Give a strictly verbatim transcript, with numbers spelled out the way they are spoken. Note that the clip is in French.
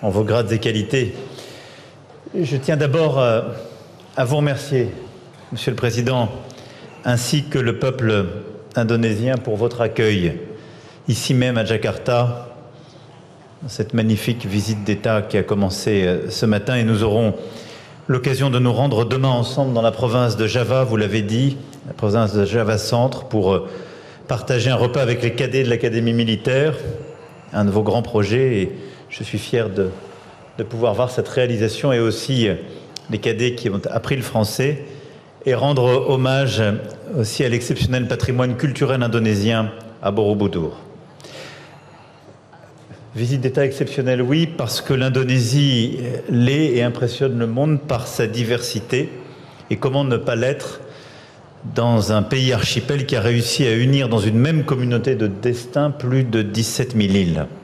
en vos grades et qualités. Je tiens d'abord à vous remercier, Monsieur le Président, ainsi que le peuple indonésien pour votre accueil, ici même à Jakarta, dans cette magnifique visite d'État qui a commencé ce matin, et nous aurons l'occasion de nous rendre demain ensemble dans la province de Java, vous l'avez dit, la province de Java Centre, pour partager un repas avec les cadets de l'Académie militaire, un de vos grands projets, et je suis fier de, de pouvoir voir cette réalisation, et aussi les cadets qui ont appris le français, et rendre hommage aussi à l'exceptionnel patrimoine culturel indonésien à Borobudur. Visite d'État exceptionnelle, oui, parce que l'Indonésie l'est et impressionne le monde par sa diversité. Et comment ne pas l'être dans un pays archipel qui a réussi à unir dans une même communauté de destin plus de dix-sept mille îles.